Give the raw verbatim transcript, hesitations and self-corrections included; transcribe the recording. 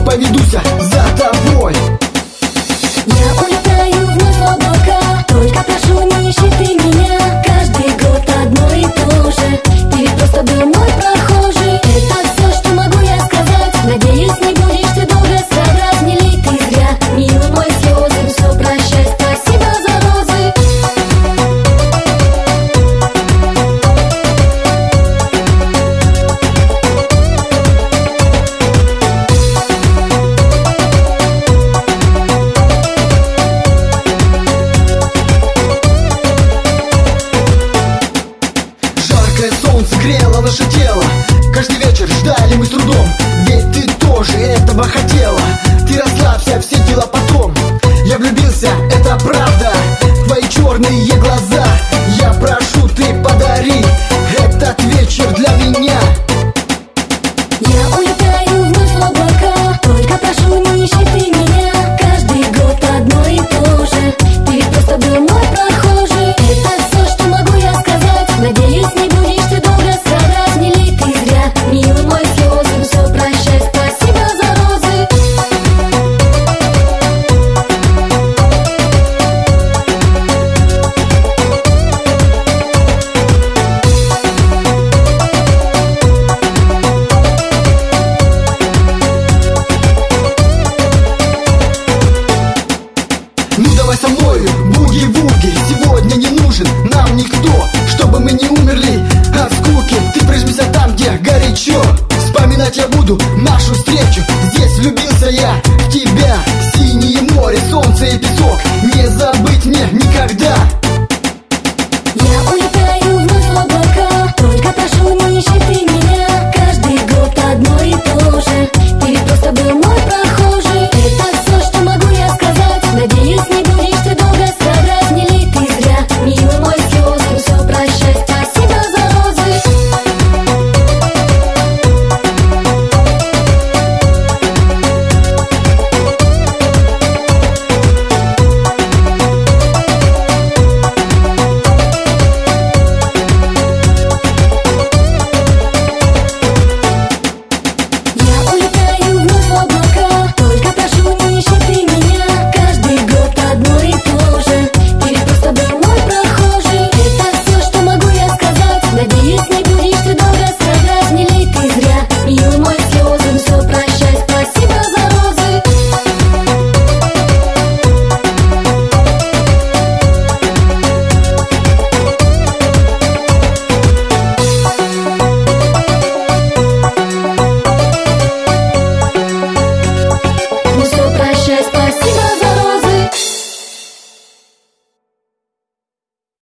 поведуся за тобой. Я улетаю вновь в облака, только прошу, не ищи ты меня. Каждый год одно и то же, ты ведь просто был мой прохожий. Это все, что могу я сказать. Надеюсь, не будешь ты долго страдать. Не лей ты зря, милый мой, слезы. Все, прощай, спасибо за розы. Жаркое солнце грело наше тело, каждый вечер ждали мы с трудом. Ведь ты тоже этого хотела. Ты расслабься, все дела потом. Я влюбился, это правда, в твои черные глаза. Я прошу, ты подари этот вечер для меня. Я улетаю вновь в облака, только прошу, не ищи ты меня. Каждый год одно и то же, ты ведь просто был мой прохожий. Это все, что могу я сказать. Надеюсь, не будешь ты долго страдать. Не лей ты зря, милый мой, слезы. Все, прощай, спасибо за розы. Ну давай со мною, буги-вуги. Сегодня не нужен нам никто, чтобы мы не умерли от скуки. Ты прижмися там, где горячо. Вспоминать я буду нашу встречу.